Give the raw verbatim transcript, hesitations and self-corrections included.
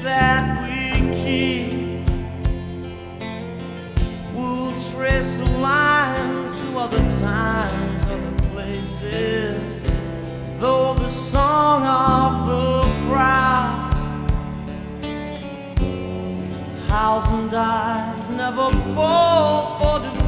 that we keep will trace a line to other times, other places. Though the song of the crowd howls and dies, never fall for defeat.